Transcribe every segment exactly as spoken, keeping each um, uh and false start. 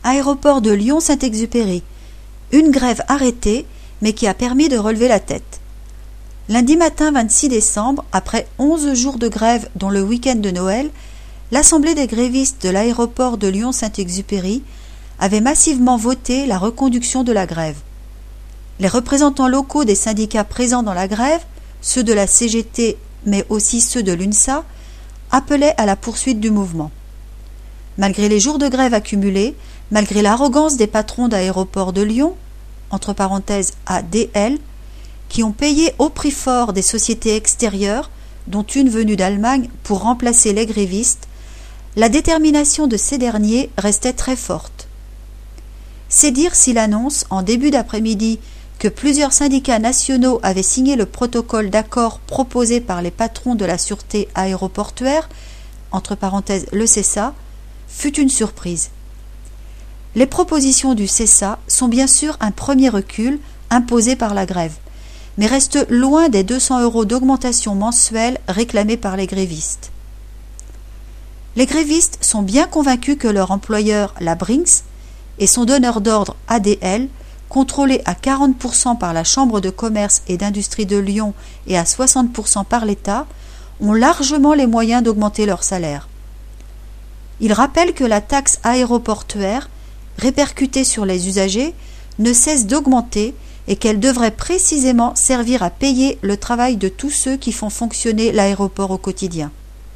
Aéroport de Lyon-Saint-Exupéry. Une grève arrêtée, mais qui a permis de relever la tête. Lundi matin vingt-six décembre, après onze jours de grève dont le week-end de Noël, l'Assemblée des grévistes de l'aéroport de Lyon-Saint-Exupéry avait massivement voté la reconduction de la grève. Les représentants locaux des syndicats présents dans la grève, ceux de la C G T mais aussi ceux de l'UNSA, appelaient à la poursuite du mouvement. Malgré les jours de grève accumulés, malgré l'arrogance des patrons d'aéroports de Lyon, entre parenthèses A D L, qui ont payé au prix fort des sociétés extérieures, dont une venue d'Allemagne, pour remplacer les grévistes, la détermination de ces derniers restait très forte. C'est dire si l'annonce, en début d'après-midi, que plusieurs syndicats nationaux avaient signé le protocole d'accord proposé par les patrons de la sûreté aéroportuaire, entre parenthèses le C E S A, fut une surprise. Les propositions du C E S A sont bien sûr un premier recul imposé par la grève, mais restent loin des deux cents euros d'augmentation mensuelle réclamés par les grévistes. Les grévistes sont bien convaincus que leur employeur, la Brinks, et son donneur d'ordre A D L, contrôlé à quarante pour cent par la Chambre de commerce et d'industrie de Lyon et à soixante pour cent par l'État, ont largement les moyens d'augmenter leur salaire. Ils rappellent que la taxe aéroportuaire, répercutée sur les usagers, ne cesse d'augmenter et qu'elle devrait précisément servir à payer le travail de tous ceux qui font fonctionner l'aéroport au quotidien.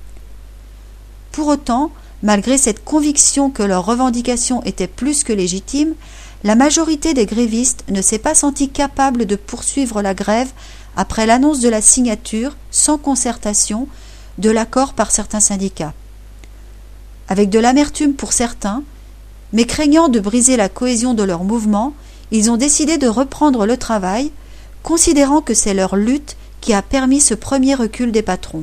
Pour autant, malgré cette conviction que leurs revendications étaient plus que légitimes, la majorité des grévistes ne s'est pas sentie capable de poursuivre la grève après l'annonce de la signature, sans concertation, de l'accord par certains syndicats. Avec de l'amertume pour certains, mais craignant de briser la cohésion de leur mouvement, ils ont décidé de reprendre le travail, considérant que c'est leur lutte qui a permis ce premier recul des patrons.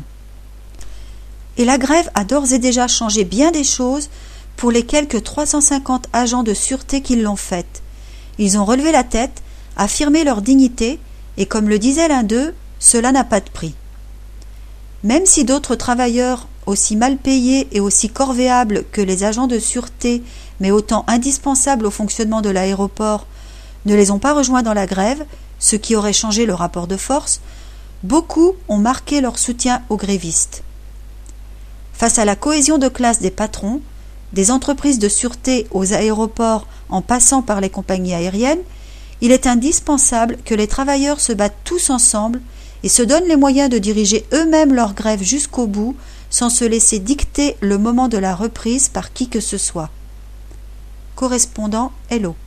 Et la grève a d'ores et déjà changé bien des choses pour les quelques trois cent cinquante agents de sûreté qui l'ont faite. Ils ont relevé la tête, affirmé leur dignité, et comme le disait l'un d'eux, cela n'a pas de prix. Même si d'autres travailleurs, aussi mal payés et aussi corvéables que les agents de sûreté, mais autant indispensables au fonctionnement de l'aéroport, ne les ont pas rejoints dans la grève, ce qui aurait changé le rapport de force, beaucoup ont marqué leur soutien aux grévistes. Face à la cohésion de classe des patrons, des entreprises de sûreté aux aéroports en passant par les compagnies aériennes, il est indispensable que les travailleurs se battent tous ensemble et se donnent les moyens de diriger eux-mêmes leur grève jusqu'au bout sans se laisser dicter le moment de la reprise par qui que ce soit. Correspondant Hello.